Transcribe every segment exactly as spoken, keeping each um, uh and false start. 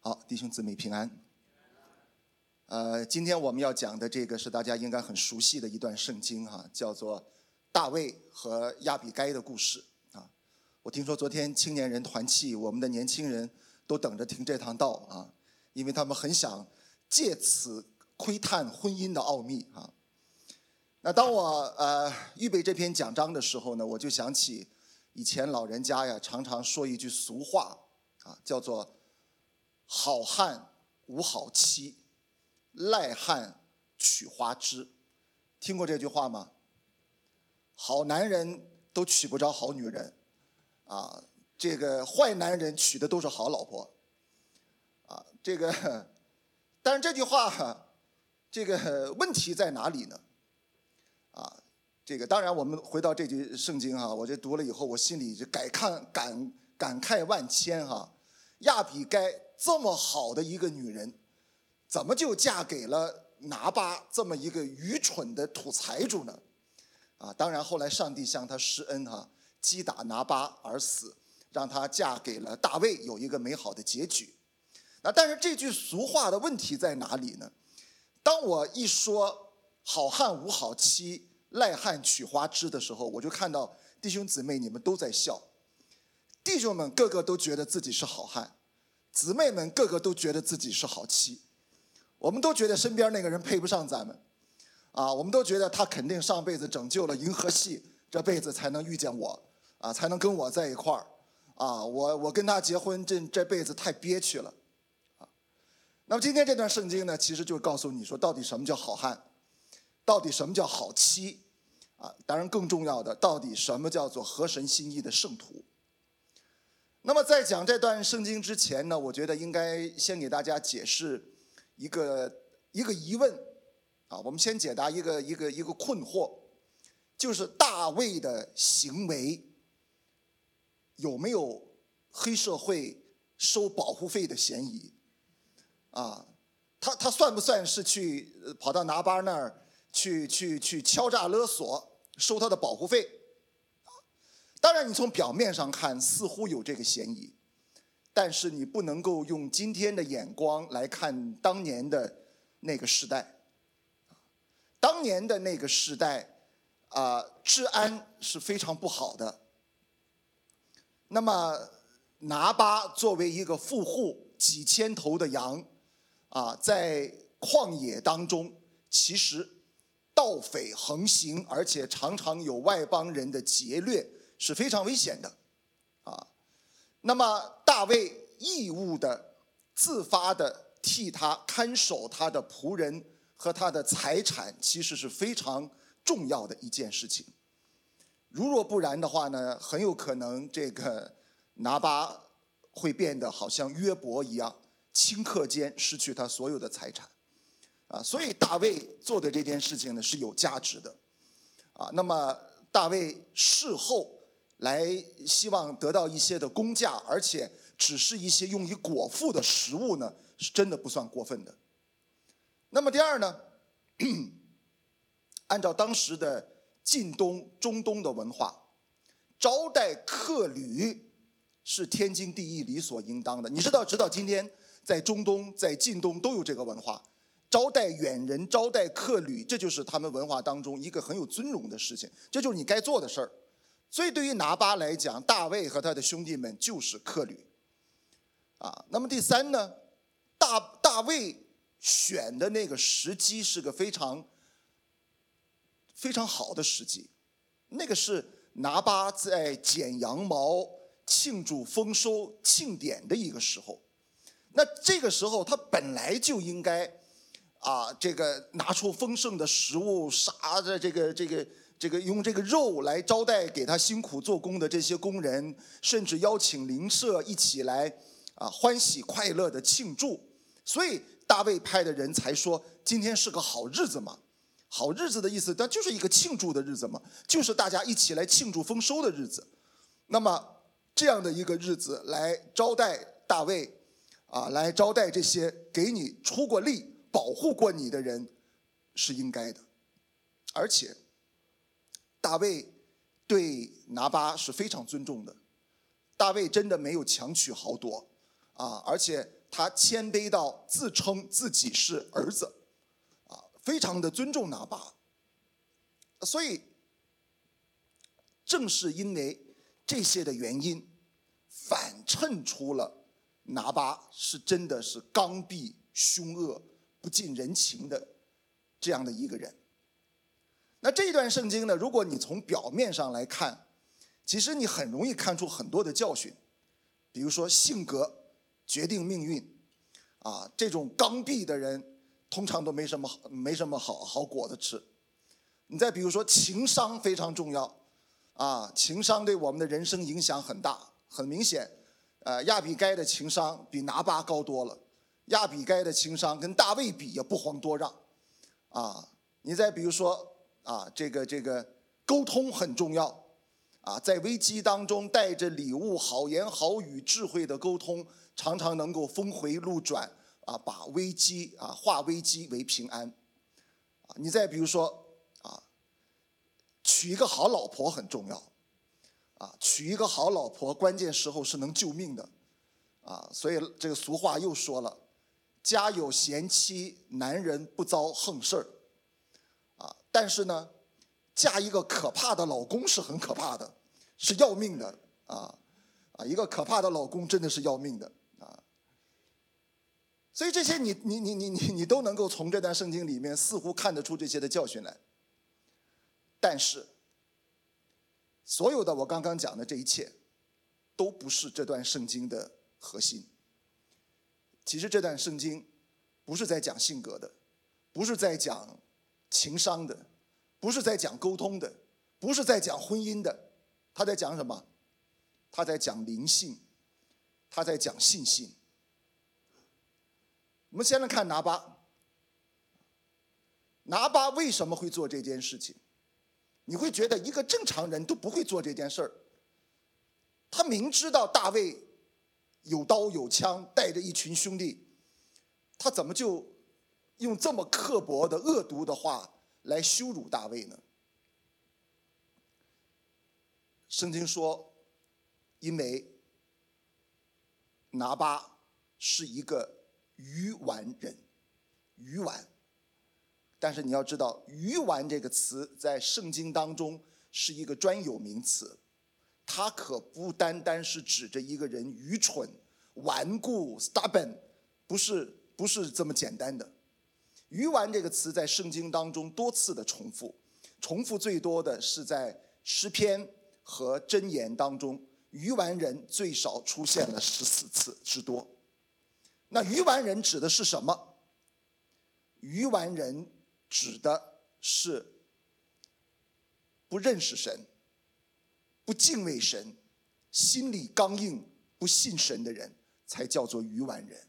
好，弟兄姊妹平安。呃，今天我们要讲的这个是大家应该很熟悉的一段圣经哈、啊，叫做大卫和亚比该的故事啊。我听说昨天青年人团契，我们的年轻人都等着听这堂道啊，因为他们很想借此窥探婚姻的奥秘啊。那当我呃预备这篇讲章的时候呢，我就想起以前老人家呀常常说一句俗话啊，叫做好汉无好妻，赖汉娶花枝。听过这句话吗？好男人都娶不着好女人啊，这个坏男人娶的都是好老婆啊。这个，但是这句话，这个问题在哪里呢？啊，这个当然我们回到这句圣经哈、啊，我这读了以后，我心里就感慨感感慨万千哈、啊。亚比该这么好的一个女人，怎么就嫁给了拿巴这么一个愚蠢的土财主呢？啊，当然后来上帝向她施恩哈、啊，击打拿巴而死，让她嫁给了大卫，有一个美好的结局。那但是这句俗话的问题在哪里呢？当我一说好汉无好妻，赖汉娶花枝的时候，我就看到弟兄姊妹你们都在笑。弟兄们个个都觉得自己是好汉，姊妹们个个都觉得自己是好妻，我们都觉得身边那个人配不上咱们啊，我们都觉得他肯定上辈子拯救了银河系，这辈子才能遇见我啊，才能跟我在一块儿啊，我我跟他结婚这这辈子太憋屈了啊。那么今天这段圣经呢，其实就是告诉你说，到底什么叫好汉，到底什么叫好妻啊？当然更重要的，到底什么叫做合神心意的圣徒。那么在讲这段圣经之前呢，我觉得应该先给大家解释一个一个疑问啊，我们先解答一个一个一个困惑，就是大卫的行为有没有黑社会收保护费的嫌疑啊？他他算不算是去跑到拿巴那儿去去去敲诈勒索收他的保护费？当然你从表面上看似乎有这个嫌疑，但是你不能够用今天的眼光来看当年的那个时代。当年的那个时代啊、呃，治安是非常不好的。那么拿巴作为一个富户，几千头的羊啊，在旷野当中，其实盗匪横行，而且常常有外邦人的劫掠，是非常危险的啊。那么大卫义务的自发的替他看守他的仆人和他的财产，其实是非常重要的一件事情。如若不然的话呢，很有可能这个拿巴会变得好像约伯一样，顷刻间失去他所有的财产啊。所以大卫做的这件事情呢是有价值的啊。那么大卫事后来希望得到一些的工价，而且只是一些用以果腹的食物呢，是真的不算过分的。那么第二呢，按照当时的近东中东的文化，招待客旅是天经地义理所应当的。你知道直到今天在中东在近东都有这个文化，招待远人招待客旅，这就是他们文化当中一个很有尊荣的事情，这就是你该做的事儿。所以对于拿巴来讲，大卫和他的兄弟们就是客旅啊。那么第三呢，大大卫选的那个时机是个非常非常好的时机，那个是拿巴在剪羊毛庆祝丰收庆典的一个时候。那这个时候他本来就应该啊，这个拿出丰盛的食物，杀的这个这个这个用这个肉来招待给他辛苦做工的这些工人，甚至邀请邻舍一起来啊欢喜快乐的庆祝。所以大卫派的人才说今天是个好日子嘛。好日子的意思，那就是一个庆祝的日子嘛，就是大家一起来庆祝丰收的日子。那么这样的一个日子来招待大卫啊，来招待这些给你出过力保护过你的人是应该的。而且大卫对拿巴是非常尊重的，大卫真的没有强取豪夺啊，而且他谦卑到自称自己是儿子，啊，非常的尊重拿巴。所以，正是因为这些的原因，反衬出了拿巴是真的是刚愎凶恶、不近人情的这样的一个人。那这一段圣经呢，如果你从表面上来看，其实你很容易看出很多的教训，比如说性格决定命运，啊，这种刚愎的人通常都没什么没什么好好果子吃。你再比如说情商非常重要，啊，情商对我们的人生影响很大。很明显，呃，亚比该的情商比拿巴高多了，亚比该的情商跟大卫比也不遑多让，啊，你再比如说啊，这个这个沟通很重要，啊，在危机当中带着礼物、好言好语、智慧的沟通，常常能够峰回路转，啊，把危机啊化危机为平安。啊，你再比如说啊，娶一个好老婆很重要，啊，娶一个好老婆，关键时候是能救命的，啊，所以这个俗话又说了，家有贤妻，男人不遭横事儿，啊，但是呢，嫁一个可怕的老公是很可怕的，是要命的，啊啊，一个可怕的老公真的是要命的，啊，所以这些你你你你你你都能够从这段圣经里面似乎看得出这些的教训来，但是所有的我刚刚讲的这一切，都不是这段圣经的核心。其实这段圣经不是在讲性格的，不是在讲情商的，不是在讲沟通的，不是在讲婚姻的，他在讲什么？他在讲灵性，他在讲信心。我们先来看拿巴，拿巴为什么会做这件事情？你会觉得一个正常人都不会做这件事儿。他明知道大卫有刀有枪，带着一群兄弟，他怎么就用这么刻薄的恶毒的话来羞辱大卫呢？圣经说，因为拿巴是一个愚顽人，愚顽。但是你要知道，愚顽这个词在圣经当中是一个专有名词，它可不单单是指着一个人愚蠢、顽固、stubborn， 不是不是这么简单的。愚顽这个词在圣经当中多次的重复，重复最多的是在诗篇和箴言当中，愚顽人最少出现了十四次之多。那愚顽人指的是什么？愚顽人指的是不认识神、不敬畏神、心里刚硬、不信神的人，才叫做愚顽人。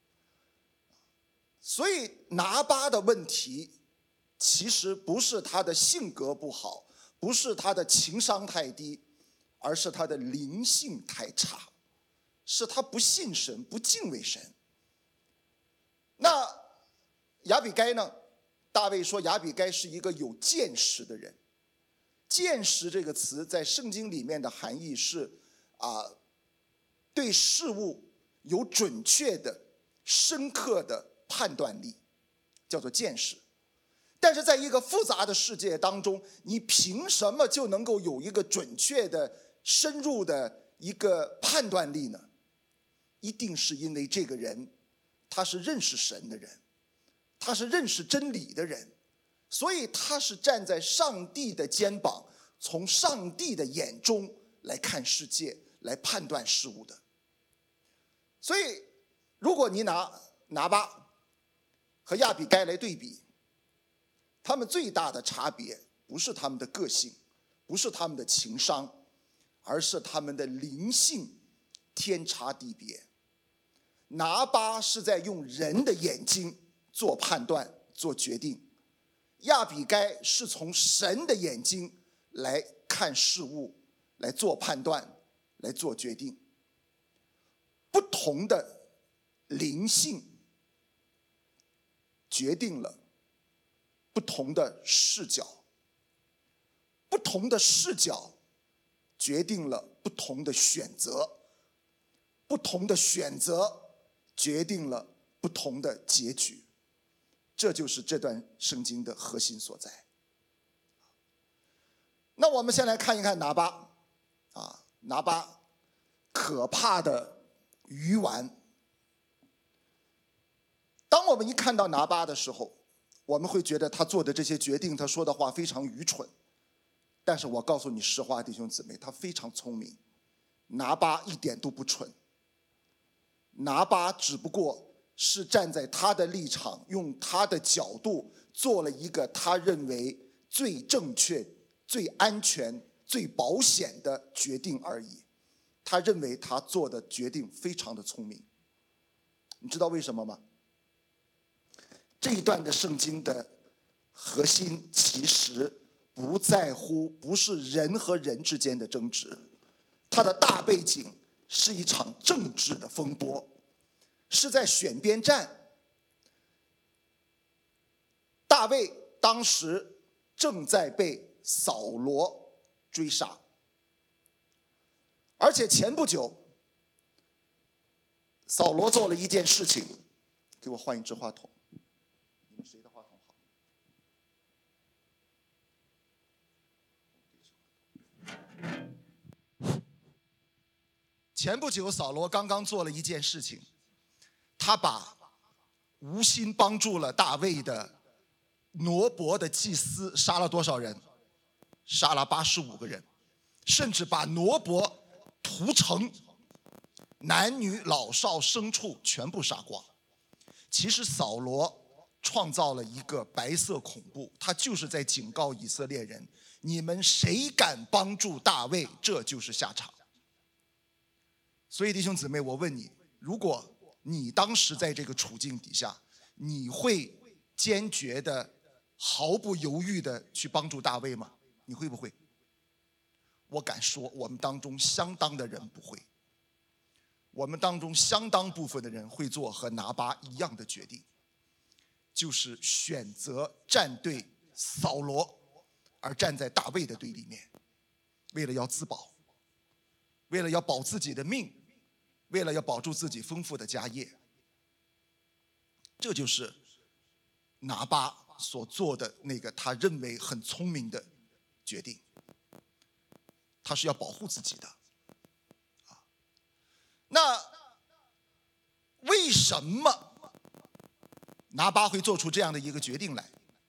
所以拿巴的问题其实不是他的性格不好，不是他的情商太低，而是他的灵性太差，是他不信神、不敬畏神。那亚比该呢？大卫说亚比该是一个有见识的人。见识这个词在圣经里面的含义是啊，对事物有准确的、深刻的判断力，叫做见识。但是在一个复杂的世界当中，你凭什么就能够有一个准确的、深入的一个判断力呢？一定是因为这个人他是认识神的人，他是认识真理的人，所以他是站在上帝的肩膀，从上帝的眼中来看世界，来判断事物的。所以如果你拿拿巴和亚比该来对比，他们最大的差别不是他们的个性，不是他们的情商，而是他们的灵性天差地别。拿巴是在用人的眼睛做判断、做决定，亚比该是从神的眼睛来看事物，来做判断，来做决定。不同的灵性决定了不同的视角，不同的视角决定了不同的选择，不同的选择决定了不同的结局。这就是这段圣经的核心所在。那我们先来看一看拿巴啊，拿巴可怕的愚顽。当我们一看到拿巴的时候，我们会觉得他做的这些决定，他说的话非常愚蠢。但是我告诉你实话，弟兄姊妹，他非常聪明。拿巴一点都不蠢，拿巴只不过是站在他的立场，用他的角度做了一个他认为最正确、最安全、最保险的决定而已。他认为他做的决定非常的聪明。你知道为什么吗？这一段的圣经的核心其实不在乎，不是人和人之间的争执，它的大背景是一场政治的风波，是在选边站。大卫当时正在被扫罗追杀，而且前不久扫罗做了一件事情。给我换一支话筒，你们谁的话筒好？前不久扫罗刚刚做了一件事情，他把无心帮助了大卫的挪伯的祭司杀了多少人？杀了八十五个人，甚至把挪伯屠城，男女老少牲畜全部杀光。其实扫罗创造了一个白色恐怖，他就是在警告以色列人，你们谁敢帮助大卫，这就是下场。所以弟兄姊妹，我问你，如果你当时在这个处境底下，你会坚决的毫不犹豫的去帮助大卫吗？你会不会？我敢说我们当中相当的人不会。我们当中相当部分的人会做和拿巴一样的决定，就是选择站队扫罗，而站在大卫的对立面，为了要自保，为了要保自己的命，为了要保住自己丰富的家业。这就是拿巴所做的那个他认为很聪明的决定，他是要保护自己的。那为什么拿巴会做出这样的一个决定来？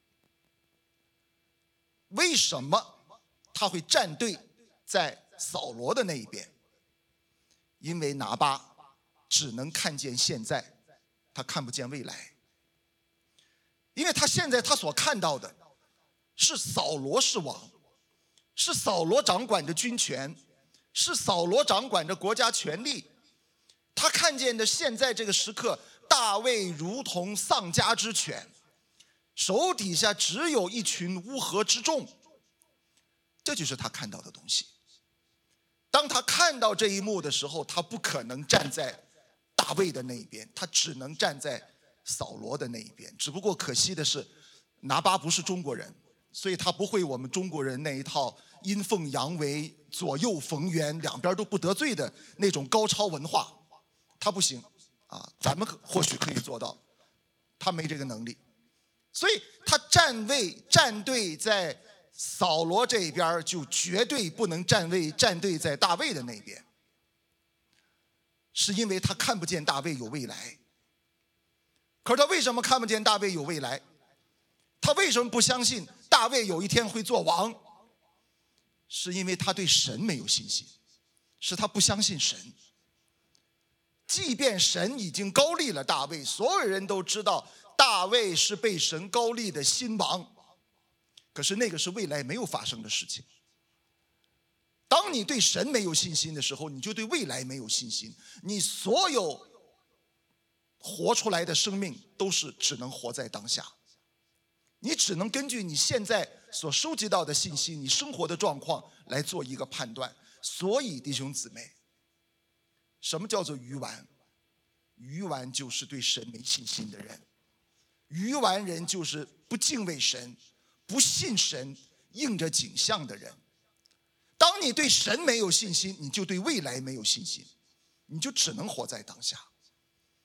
为什么他会站队在扫罗的那一边？因为拿巴只能看见现在，他看不见未来。因为他现在他所看到的是扫罗是王，是扫罗掌管着军权，是扫罗掌管着国家权力。他看见的现在这个时刻，大卫如同丧家之犬，手底下只有一群乌合之众，这就是他看到的东西。当他看到这一幕的时候，他不可能站在大卫的那一边，他只能站在扫罗的那一边。只不过可惜的是，拿巴不是中国人，所以他不会我们中国人那一套阴奉阳违、左右逢源、两边都不得罪的那种高超文化。他不行啊，咱们或许可以做到，他没这个能力，所以他站位站队在扫罗这边，就绝对不能站位站队在大卫的那边，是因为他看不见大卫有未来。可是他为什么看不见大卫有未来？他为什么不相信大卫有一天会做王？是因为他对神没有信心，是他不相信神。即便神已经高立了大卫，所有人都知道大卫是被神高立的新王，可是那个是未来没有发生的事情。当你对神没有信心的时候，你就对未来没有信心，你所有活出来的生命都是只能活在当下，你只能根据你现在所收集到的信息，你生活的状况来做一个判断。所以弟兄姊妹，什么叫做愚顽？愚顽就是对神没信心的人，愚顽人就是不敬畏神、不信神、应着景象的人。当你对神没有信心，你就对未来没有信心，你就只能活在当下。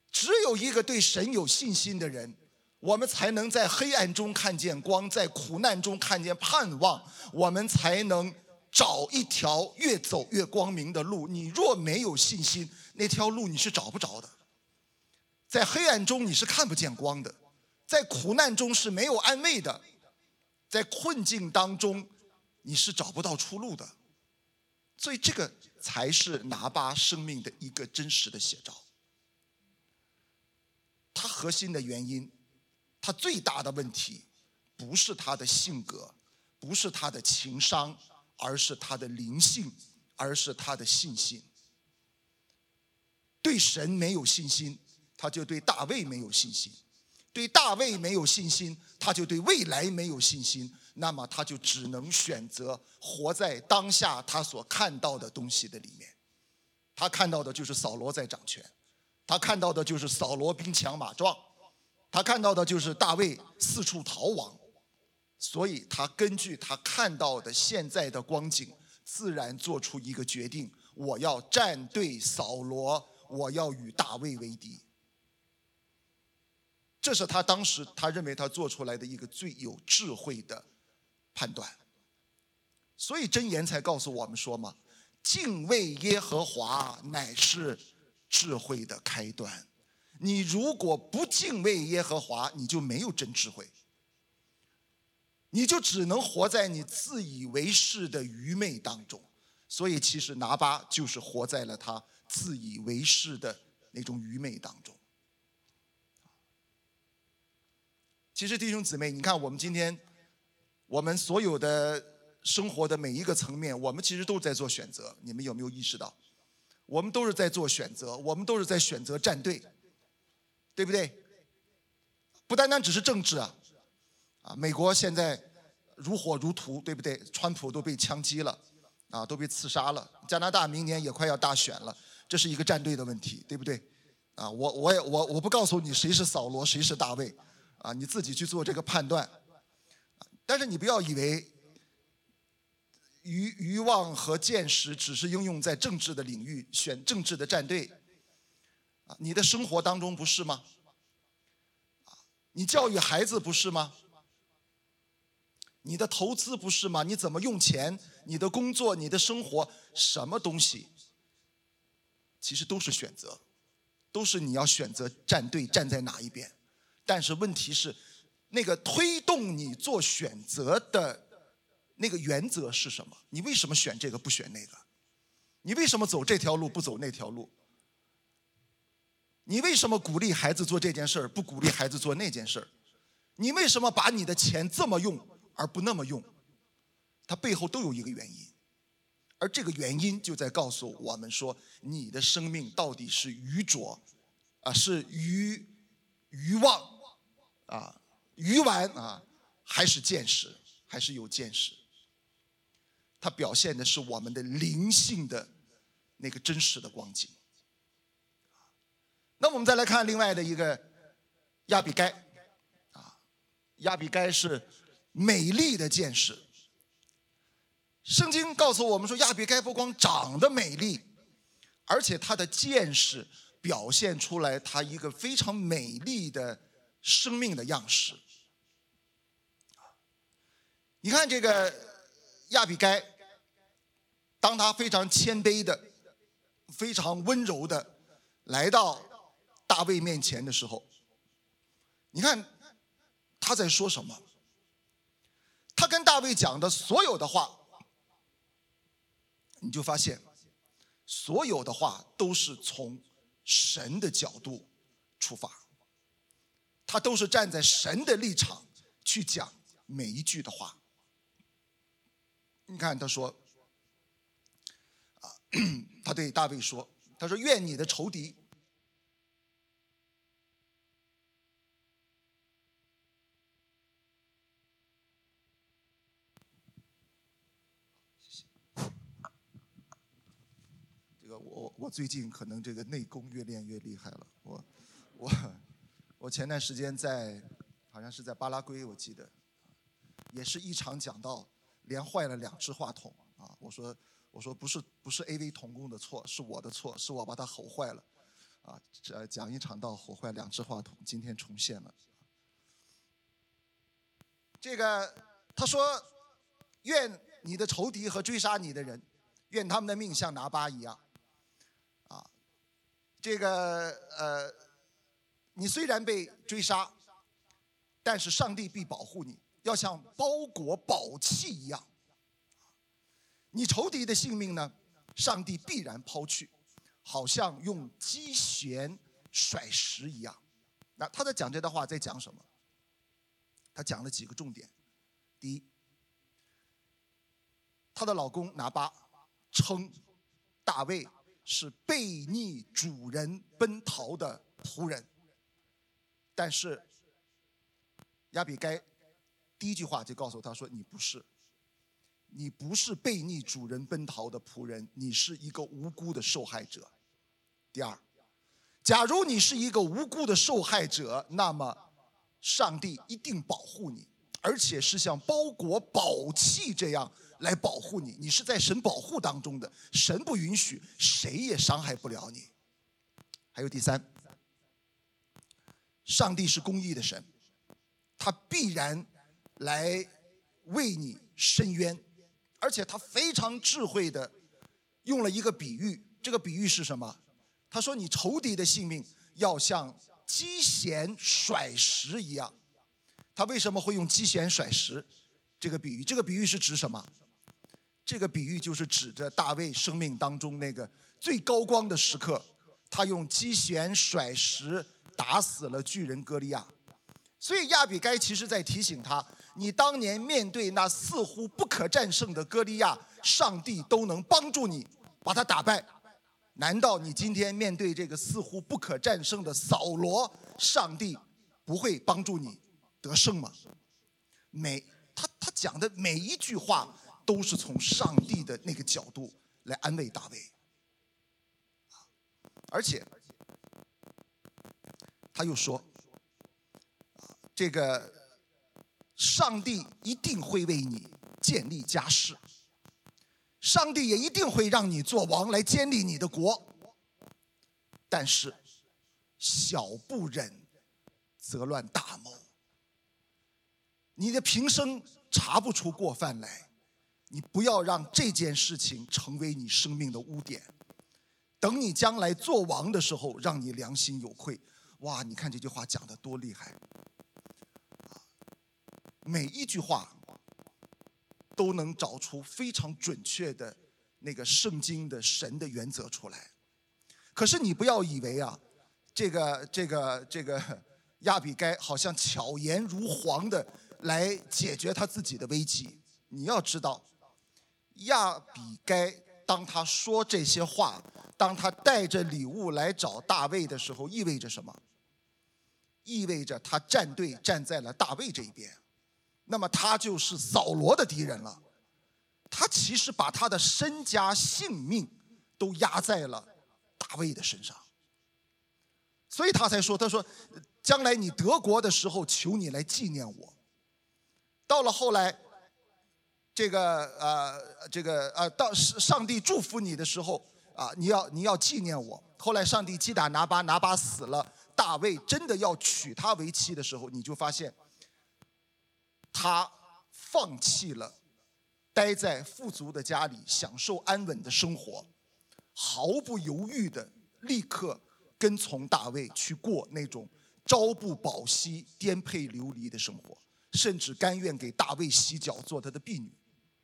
只有一个对神有信心的人，我们才能在黑暗中看见光，在苦难中看见盼望，我们才能找一条越走越光明的路。你若没有信心，那条路你是找不着的。在黑暗中你是看不见光的，在苦难中是没有安慰的，在困境当中你是找不到出路的。所以这个才是拿巴生命的一个真实的写照。他核心的原因，他最大的问题不是他的性格，不是他的情商，而是他的灵性，而是他的信心。对神没有信心，他就对大卫没有信心；对大卫没有信心，他就对未来没有信心。那么他就只能选择活在当下他所看到的东西的里面。他看到的就是扫罗在掌权，他看到的就是扫罗兵强马壮，他看到的就是大卫四处逃亡。所以他根据他看到的现在的光景，自然做出一个决定：我要站队扫罗，我要与大卫为敌。这是他当时他认为他做出来的一个最有智慧的判断。所以箴言才告诉我们说嘛，敬畏耶和华乃是智慧的开端。你如果不敬畏耶和华，你就没有真智慧，你就只能活在你自以为是的愚昧当中。所以其实拿巴就是活在了他自以为是的那种愚昧当中。其实弟兄姊妹，你看我们今天我们所有的生活的每一个层面，我们其实都是在做选择。你们有没有意识到，我们都是在做选择，我们都是在选择站队，对不对？不单单只是政治啊，啊，美国现在如火如荼，对不对？川普都被枪击了，啊，都被刺杀了。加拿大明年也快要大选了，这是一个站队的问题，对不对？啊，我我也我我不告诉你谁是扫罗，谁是大卫，啊，你自己去做这个判断。但是你不要以为愚愚妄和见识只是应用在政治的领域，选政治的站队。啊，你的生活当中不是吗？你教育孩子不是吗？你的投资不是吗？你怎么用钱？你的工作，你的生活，什么东西其实都是选择，都是你要选择站队，站在哪一边。但是问题是，那个推动你做选择的那个原则是什么？你为什么选这个不选那个？你为什么走这条路不走那条路？你为什么鼓励孩子做这件事儿，不鼓励孩子做那件事儿？你为什么把你的钱这么用而不那么用？它背后都有一个原因，而这个原因就在告诉我们说，你的生命到底是愚拙啊，是愚愚妄啊，愚顽啊，还是见识，还是有见识？它表现的是我们的灵性的那个真实的光景。那我们再来看另外的一个亚比该啊，亚比该是美丽的见识。圣经告诉我们说，亚比该不光长得美丽，而且她的见识表现出来她一个非常美丽的生命的样式。你看这个亚比该，当她非常谦卑的、非常温柔的来到大卫面前的时候，你看他在说什么？他跟大卫讲的所有的话，你就发现所有的话都是从神的角度出发，他都是站在神的立场去讲每一句的话。你看他说啊，他对大卫说，他说愿你的仇敌我我最近可能这个内功越练越厉害了。我我我前段时间在好像是在巴拉圭，我记得也是一场讲道，连坏了两只话筒啊！我说我说不是不是 A V 童工的错，是我的错，是我把它吼坏了啊，这讲一场道火坏两只话筒，今天重现了。这个他说，愿你的仇敌和追杀你的人，愿他们的命像拿巴一样。啊，这个呃，你虽然被追杀，但是上帝必保护你，要像包裹宝器一样。你仇敌的性命呢，上帝必然抛去，好像用机弦甩石一样。那他在讲这段话在讲什么？他讲了几个重点。第一，她的老公拿巴称大卫是背逆主人奔逃的仆人，但是亚比该第一句话就告诉他说，你不是，你不是背逆主人奔逃的仆人，你是一个无辜的受害者。第二，假如你是一个无辜的受害者，那么上帝一定保护你，而且是像包裹宝器这样来保护你，你是在神保护当中的，神不允许，谁也伤害不了你。还有第三，上帝是公义的神，他必然来为你伸冤，而且他非常智慧的用了一个比喻，这个比喻是什么？他说你仇敌的性命要像机弦甩石一样。他为什么会用机弦甩石这个比喻？这个比喻是指什么？这个比喻就是指着大卫生命当中那个最高光的时刻，他用机弦甩石打死了巨人歌利亚。所以亚比该其实在提醒他，你当年面对那似乎不可战胜的歌利亚，上帝都能帮助你把他打败，难道你今天面对这个似乎不可战胜的扫罗，上帝不会帮助你得胜吗？每他他讲的每一句话都是从上帝的那个角度来安慰大卫，而且他又说，这个上帝一定会为你建立家室，上帝也一定会让你做王来建立你的国，但是小不忍则乱大谋。你的平生查不出过犯来，你不要让这件事情成为你生命的污点，等你将来做王的时候让你良心有愧。哇，你看这句话讲得多厉害，每一句话都能找出非常准确的那个圣经的神的原则出来。可是你不要以为啊，这个这个这个亚比该好像巧言如簧的来解决他自己的危机。你要知道，亚比该当他说这些话，当他带着礼物来找大卫的时候，意味着什么？意味着他站队站在了大卫这一边，那么他就是扫罗的敌人了。他其实把他的身家性命都压在了大卫的身上，所以他才说，他说将来你得国的时候，求你来纪念我。到了后来，这个呃，这个呃，到上帝祝福你的时候啊，你要你要纪念我。后来上帝击打拿巴，拿巴死了，大卫真的要娶她为妻的时候，你就发现他放弃了待在富足的家里享受安稳的生活，毫不犹豫的立刻跟从大卫去过那种朝不保夕、颠沛流离的生活，甚至甘愿给大卫洗脚，做他的婢女。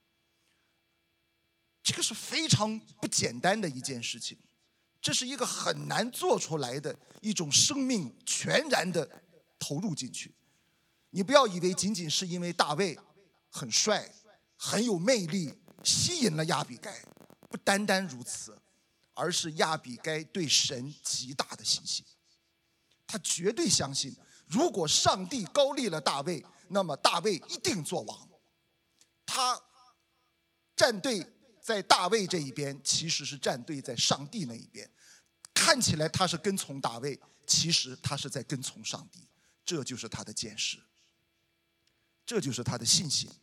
这个是非常不简单的一件事情，这是一个很难做出来的一种生命全然的投入进去。你不要以为仅仅是因为大卫很帅很有魅力吸引了亚比该，不单单如此，而是亚比该对神极大的信心。他绝对相信，如果上帝高立了大卫，那么大卫一定做王。他站队在大卫这一边，其实是站队在上帝那一边。看起来他是跟从大卫，其实他是在跟从上帝。这就是他的见识，这就是他的信心。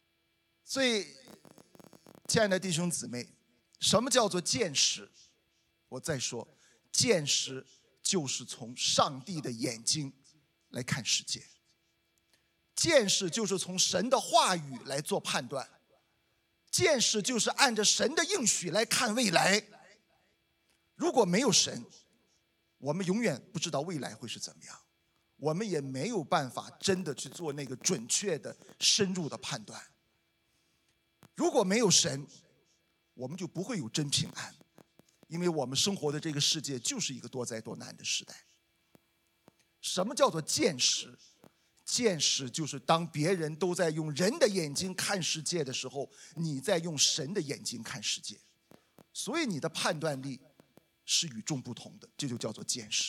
所以亲爱的弟兄姊妹，什么叫做见识？ 我再说，见识就是从上帝的眼睛来看世界，见识就是从神的话语来做判断，见识就是按着神的应许来看未来。如果没有神，我们永远不知道未来会是怎么样，我们也没有办法真的去做那个准确的深入的判断。如果没有神，我们就不会有真平安，因为我们生活的这个世界就是一个多灾多难的时代。什么叫做见识？见识就是当别人都在用人的眼睛看世界的时候，你在用神的眼睛看世界，所以你的判断力是与众不同的，这就叫做见识。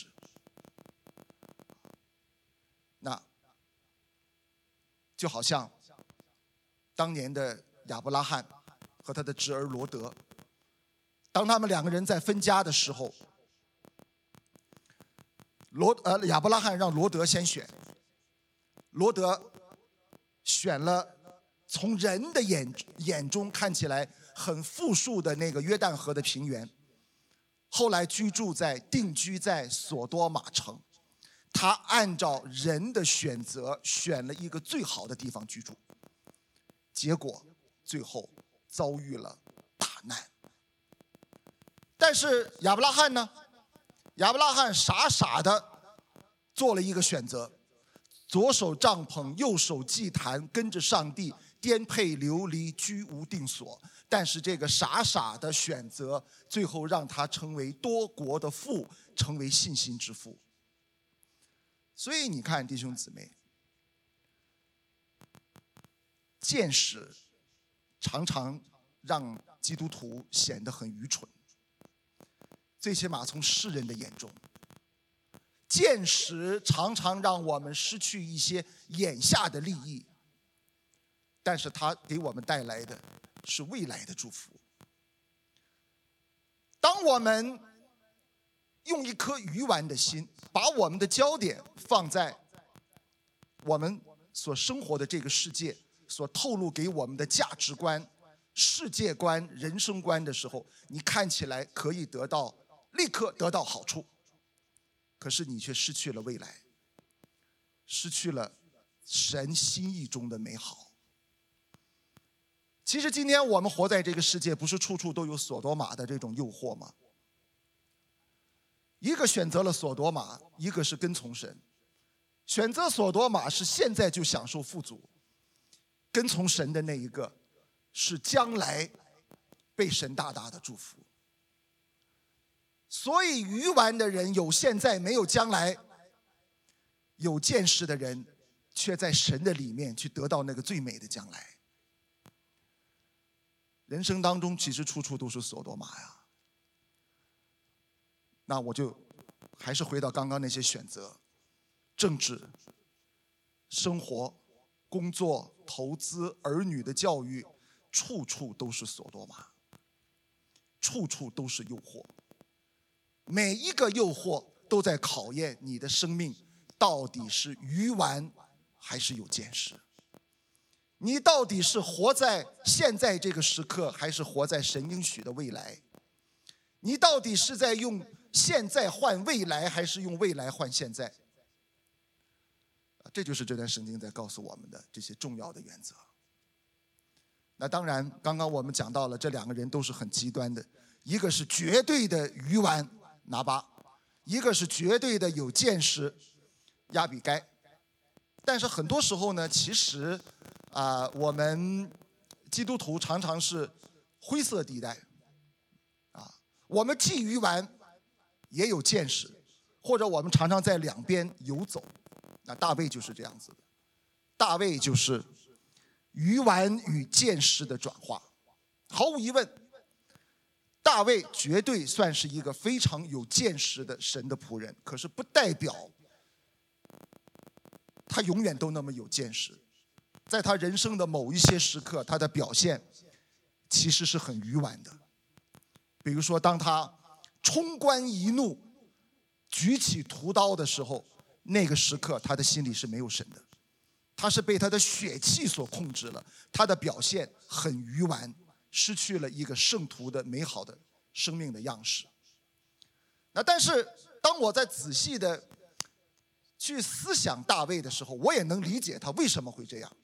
那就好像当年的亚伯拉罕和他的侄儿罗德，当他们两个人在分家的时候，罗呃亚伯拉罕让罗德先选，罗德选了从人的眼眼中看起来很富庶的那个约旦河的平原，后来居住在定居在索多玛城。他按照人的选择选了一个最好的地方居住，结果最后遭遇了大难。但是亚伯拉罕呢？亚伯拉罕傻傻的做了一个选择，左手帐篷，右手祭坛，跟着上帝颠沛流离，居无定所。但是这个傻傻的选择，最后让他成为多国的父，成为信心之父。所以你看，弟兄姊妹，见识常常让基督徒显得很愚蠢，最起码从世人的眼中，见识常常让我们失去一些眼下的利益，但是它给我们带来的是未来的祝福。当我们用一颗愚顽的心，把我们的焦点放在我们所生活的这个世界所透露给我们的价值观、世界观、人生观的时候，你看起来可以得到立刻得到好处，可是你却失去了未来，失去了神心意中的美好。其实今天我们活在这个世界，不是处处都有索多玛的这种诱惑吗？一个选择了索多玛，一个是跟从神。选择索多玛是现在就享受富足，跟从神的那一个是将来被神大大的祝福。所以愚顽的人有现在没有将来，有见识的人却在神的里面去得到那个最美的将来。人生当中其实处处都是索多玛呀。那我就还是回到刚刚那些选择，政治、生活、工作、投资、儿女的教育，处处都是索多玛，处处都是诱惑。每一个诱惑都在考验你的生命到底是愚顽还是有见识，你到底是活在现在这个时刻，还是活在神应许的未来？你到底是在用现在换未来，还是用未来换现在？这就是这段圣经在告诉我们的这些重要的原则。那当然，刚刚我们讲到了这两个人都是很极端的，一个是绝对的愚顽拿巴，一个是绝对的有见识亚比该。但是很多时候呢，其实啊、呃，我们基督徒常常是灰色地带啊，我们既愚顽也有见识，或者我们常常在两边游走。那大卫就是这样子的，大卫就是愚顽与见识的转化。毫无疑问，大卫绝对算是一个非常有见识的神的仆人，可是不代表他永远都那么有见识。在他人生的某一些时刻，他的表现其实是很愚顽的。比如说，当他冲冠一怒，举起屠刀的时候，那个时刻他的心里是没有神的，他是被他的血气所控制了，他的表现很愚顽，失去了一个圣徒的美好的生命的样式。 那但是当我在仔细的去思想大卫的时候，我也能理解他为什么会这样。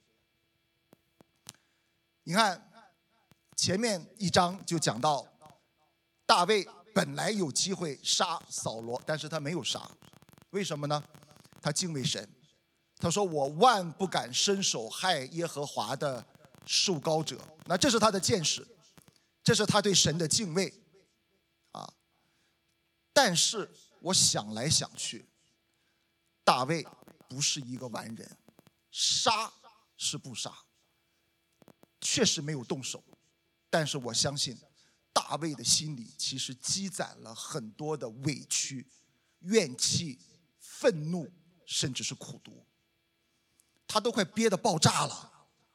你看前面一章就讲到，大卫本来有机会杀扫罗，但是他没有杀，为什么呢？他敬畏神，他说我万不敢伸手害耶和华的受膏者。那这是他的见识，这是他对神的敬畏啊。但是我想来想去，大卫不是一个完人，杀是不杀，确实没有动手，但是我相信大卫的心里其实积攒了很多的委屈、怨气、愤怒，甚至是苦毒，他都快憋得爆炸了。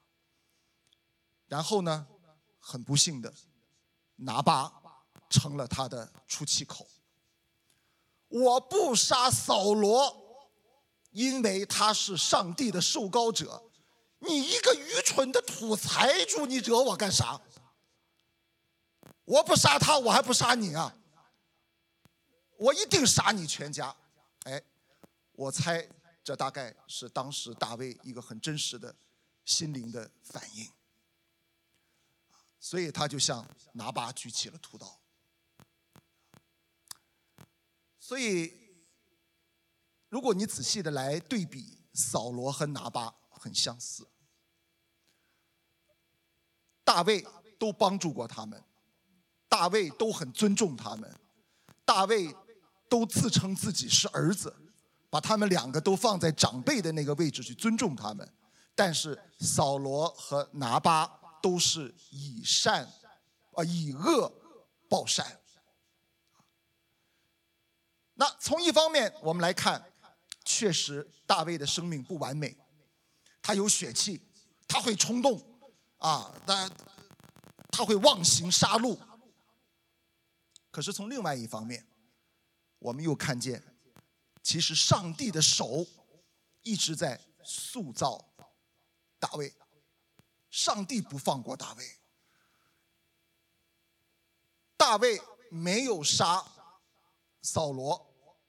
然后呢，很不幸的，拿巴成了他的出气口。我不杀扫罗，因为他是上帝的受膏者。你一个愚蠢的土财主，你惹我干啥？我不杀他，我还不杀你啊！我一定杀你全家。哎，我猜这大概是当时大卫一个很真实的心灵的反应，所以他就向拿巴举起了屠刀。所以如果你仔细的来对比，扫罗和拿巴很相似，大卫都帮助过他们，大卫都很尊重他们，大卫都自称自己是儿子，把他们两个都放在长辈的那个位置去尊重他们。但是扫罗和拿巴都是以善啊以恶报善。那从一方面我们来看，确实大卫的生命不完美，他有血气，他会冲动啊，他他会妄行杀戮。可是从另外一方面，我们又看见，其实上帝的手一直在塑造大卫，上帝不放过大卫。大卫没有杀扫罗，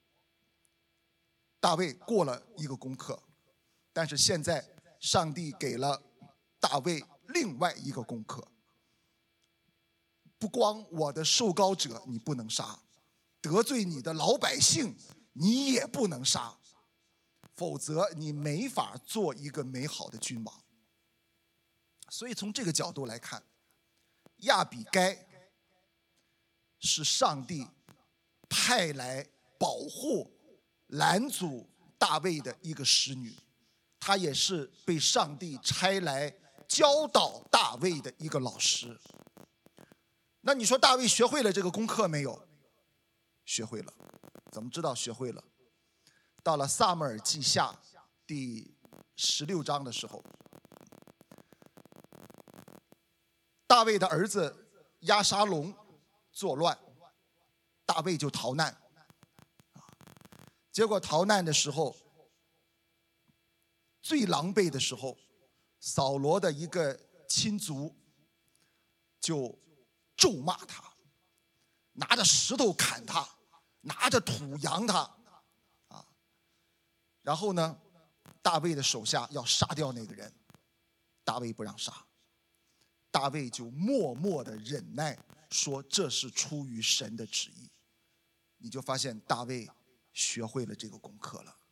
大卫过了一个功课，但是现在上帝给了大卫另外一个功课。不光我的受膏者你不能杀，得罪你的老百姓你也不能杀，否则你没法做一个美好的君王。所以从这个角度来看，亚比该是上帝派来保护拦阻大卫的一个使女，她也是被上帝差来教导大卫的一个老师。那你说大卫学会了这个功课没有？学会了。怎么知道学会了？到了撒母耳记下第十六章的时候，大卫的儿子押沙龙作乱，大卫就逃难。结果逃难的时候，最狼狈的时候，扫罗的一个亲族就咒骂他，拿着石头砍他，拿着土扬他啊。然后呢，大卫的手下要杀掉那个人，大卫不让杀，大卫就默默的忍耐，说这是出于神的旨意。你就发现大卫学会了这个功课了。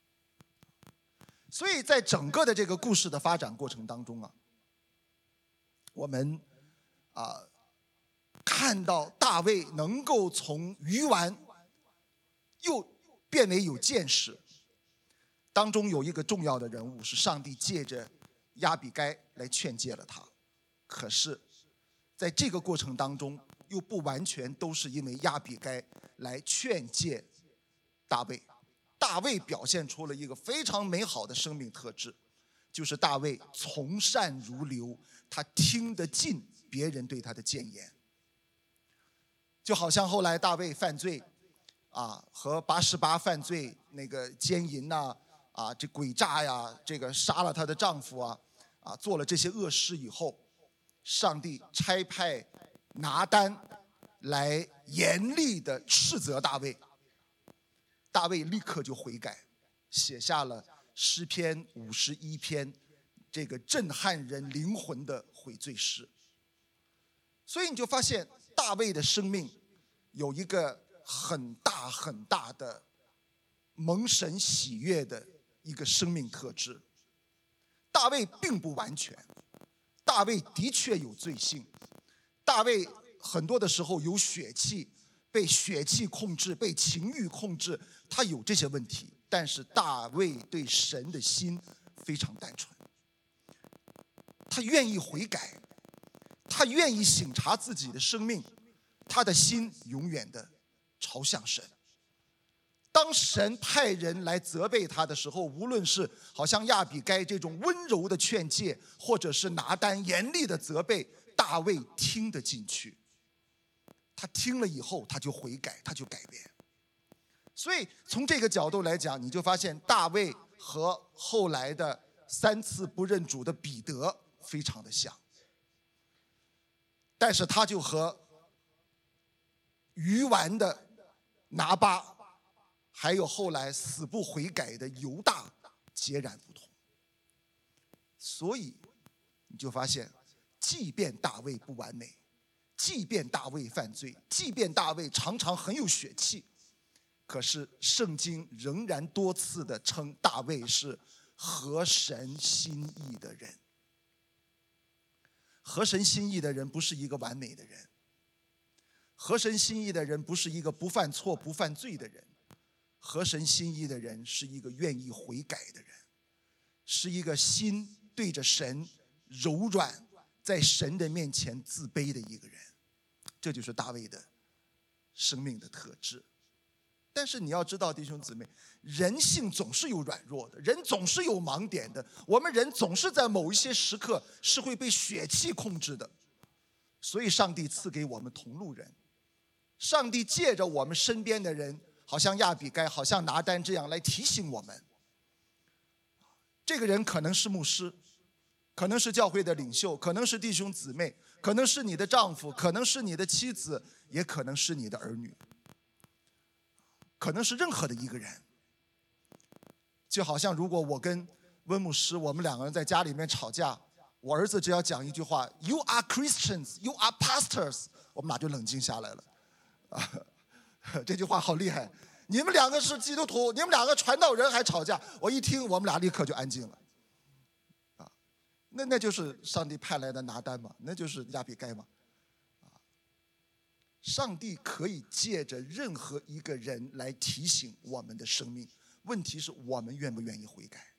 所以在整个的这个故事的发展过程当中啊，我们啊看到大卫能够从愚顽又变为有见识，当中有一个重要的人物是上帝借着亚比该来劝诫了他。可是在这个过程当中，又不完全都是因为亚比该来劝诫大卫。大卫表现出了一个非常美好的生命特质，就是大卫从善如流，他听得进别人对他的谏言。就好像后来大卫犯罪啊，和八十八犯罪，那个奸淫呐、啊，啊，这诡诈呀，这个杀了她的丈夫啊，啊，做了这些恶事以后，上帝差派拿单来严厉的斥责大卫， 大卫立刻就悔改，写下了诗篇五十一篇，这个震撼人灵魂的悔罪诗。所以你就发现大卫的生命有一个很大很大的蒙神喜悦的一个生命特质。大卫并不完全，大卫的确有罪性，大卫很多的时候有血气，被血气控制，被情欲控制，他有这些问题。但是大卫对神的心非常单纯，他愿意悔改，他愿意省察自己的生命，他的心永远的朝向神。当神派人来责备他的时候，无论是好像亚比该这种温柔的劝诫，或者是拿单严厉的责备，大卫听得进去。他听了以后，他就悔改，他就改变。所以从这个角度来讲，你就发现大卫和后来的三次不认主的彼得非常的像，但是他就和愚顽的拿巴，还有后来死不悔改的犹大截然不同。所以你就发现，即便大卫不完美，即便大卫犯罪，即便大卫常常很有血气，可是圣经仍然多次的称大卫是合神心意的人。合神心意的人不是一个完美的人，合神心意的人不是一个不犯错不犯罪的人，合神心意的人是一个愿意悔改的人，是一个心对着神柔软，在神的面前自卑的一个人。这就是大卫的生命的特质。但是你要知道，弟兄姊妹，人性总是有软弱的，人总是有盲点的，我们人总是在某一些时刻是会被血气控制的。所以上帝赐给我们同路人，上帝借着我们身边的人，好像亚比该，好像拿单这样来提醒我们。这个人可能是牧师，可能是教会的领袖，可能是弟兄姊妹，可能是你的丈夫，可能是你的妻子，也可能是你的儿女，可能是任何的一个人。就好像如果我跟温牧师，我们两个人在家里面吵架，我儿子只要讲一句话 You are Christians, you are pastors， 我们俩就冷静下来了。啊，这句话好厉害，你们两个是基督徒，你们两个传道人还吵架，我一听我们俩立刻就安静了。啊，那那就是上帝派来的拿单嘛，那就是亚比该嘛。啊，上帝可以借着任何一个人来提醒我们的生命，问题是我们愿不愿意悔改。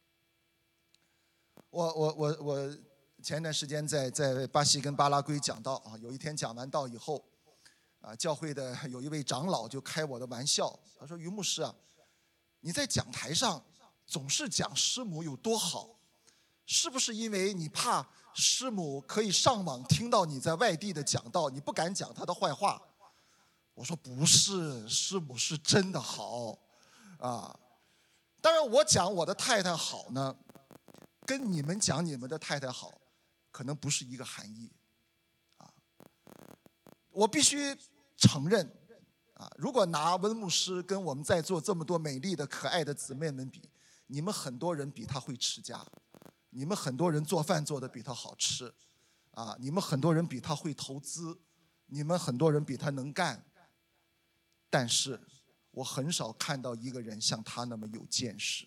我我我我前段时间在在巴西跟巴拉圭讲道啊，有一天讲完道以后，啊，教会的有一位长老就开我的玩笑，他说：“于牧师啊，你在讲台上总是讲师母有多好，是不是因为你怕师母可以上网听到你在外地的讲道，你不敢讲她的坏话？”我说：“不是，师母是真的好啊。当然，我讲我的太太好呢，跟你们讲你们的太太好，可能不是一个含义啊。我必须承认啊，如果拿温牧师跟我们在座这么多美丽的可爱的姊妹们比，你们很多人比他会持家，你们很多人做饭做得比他好吃啊，你们很多人比他会投资，你们很多人比他能干，但是我很少看到一个人像他那么有见识。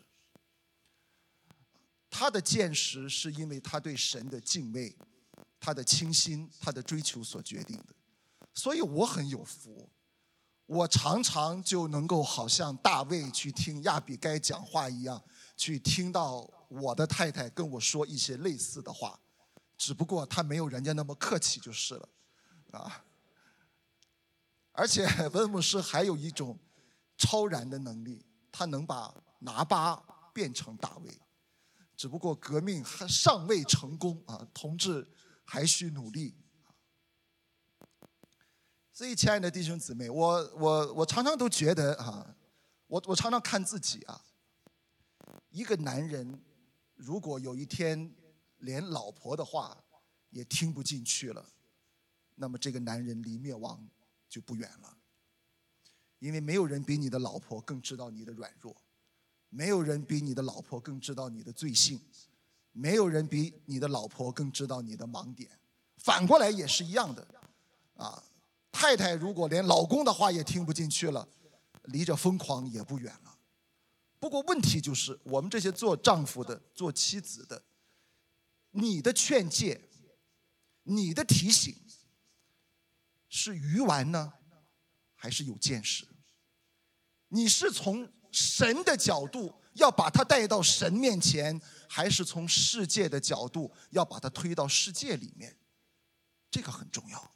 他的见识是因为他对神的敬畏，他的清心，他的追求所决定的。所以我很有福，我常常就能够好像大卫去听亚比该讲话一样，去听到我的太太跟我说一些类似的话，只不过他没有人家那么客气就是了啊。而且温牧师还有一种超然的能力，他能把拿巴变成大卫，只不过革命还尚未成功啊，同志还需努力。所以，亲爱的弟兄姊妹，我我我常常都觉得啊，我我常常看自己啊，一个男人如果有一天连老婆的话也听不进去了，那么这个男人离灭亡就不远了。 因为没有人比你的老婆更知道你的软弱，没有人比你的老婆更知道你的罪性，没有人比你的老婆更知道你的盲点。反过来也是一样的啊，太太如果连老公的话也听不进去了，离着疯狂也不远了。不过问题就是，我们这些做丈夫的、做妻子的，你的劝诫、你的提醒，是愚顽呢，还是有见识？你是从神的角度要把他带到神面前，还是从世界的角度要把他推到世界里面？这个很重要。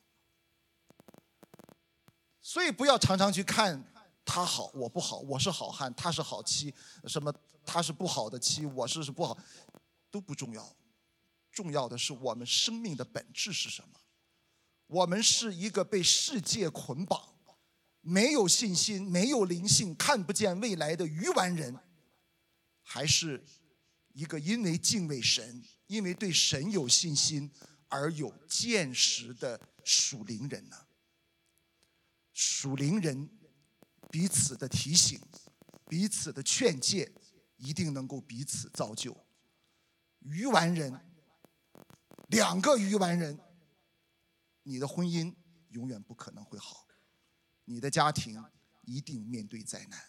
所以不要常常去看他好我不好，我是好汉他是好妻，什么他是不好的妻，我是是不好，都不重要。重要的是我们生命的本质是什么？我们是一个被世界捆绑，没有信心、没有灵性、看不见未来的愚顽人，还是一个因为敬畏神、因为对神有信心而有见识的属灵人呢？属灵人彼此的提醒、彼此的劝诫，一定能够彼此造就。愚顽人，两个愚顽人，你的婚姻永远不可能会好，你的家庭一定面对灾难。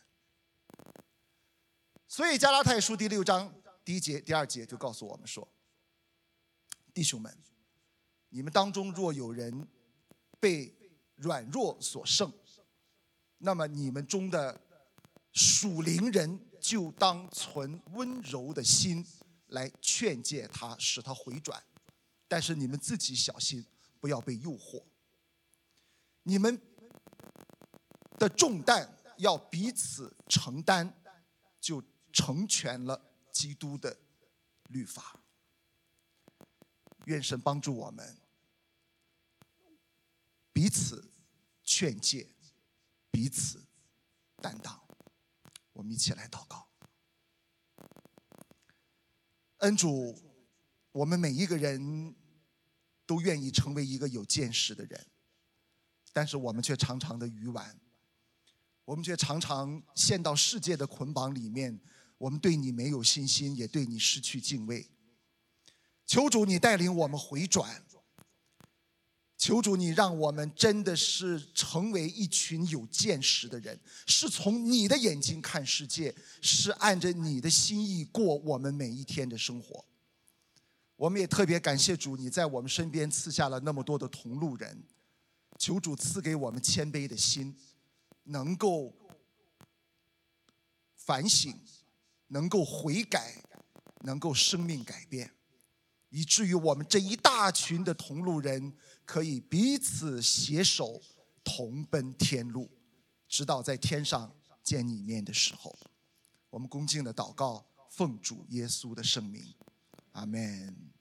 所以加拉太书第六章第一节、第二节就告诉我们说：弟兄们，你们当中若有人被软弱所胜，那么你们中的属灵人就当存温柔的心来劝诫他，使他回转。但是你们自己小心，不要被诱惑。你们的重担要彼此承担，就成全了基督的律法。愿神帮助我们彼此劝诫，彼此担当。我们一起来祷告。恩主，我们每一个人都愿意成为一个有见识的人，但是我们却常常的愚顽，我们却常常陷到世界的捆绑里面，我们对你没有信心，也对你失去敬畏。求主你带领我们回转，求主你让我们真的是成为一群有见识的人，是从你的眼睛看世界，是按着你的心意过我们每一天的生活。我们也特别感谢主，你在我们身边赐下了那么多的同路人，求主赐给我们谦卑的心，能够反省，能够悔改，能够生命改变，以至于我们这一大群的同路人可以彼此携手同奔天路，直到在天上见你面的时候。我们恭敬的祷告，奉主耶稣的圣名，阿们。